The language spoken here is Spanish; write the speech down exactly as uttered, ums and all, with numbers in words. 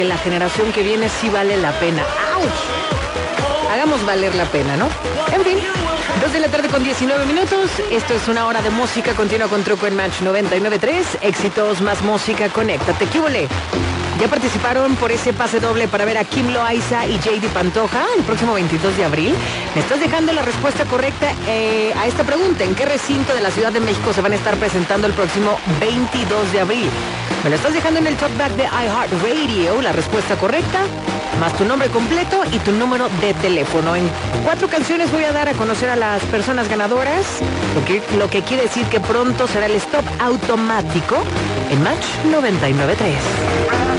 La generación que viene sí vale la pena. ¡Auch! Hagamos valer la pena, ¿no? En fin, dos de la tarde con diecinueve minutos. Esto es una hora de música continua con Truco en Match noventa y nueve punto tres. Éxitos más música, conéctate. ¿Qué huele? Ya participaron por ese pase doble para ver a Kim Loaiza y J D Pantoja el próximo veintidós de abril. Me estás dejando la respuesta correcta eh, a esta pregunta. ¿En qué recinto de la Ciudad de México se van a estar presentando el próximo veintidós de abril? Me lo estás dejando en el talkback de iHeartRadio, la respuesta correcta, más tu nombre completo y tu número de teléfono. En cuatro canciones voy a dar a conocer a las personas ganadoras, lo que, lo que quiere decir que pronto será el stop automático en Match noventa y nueve punto tres.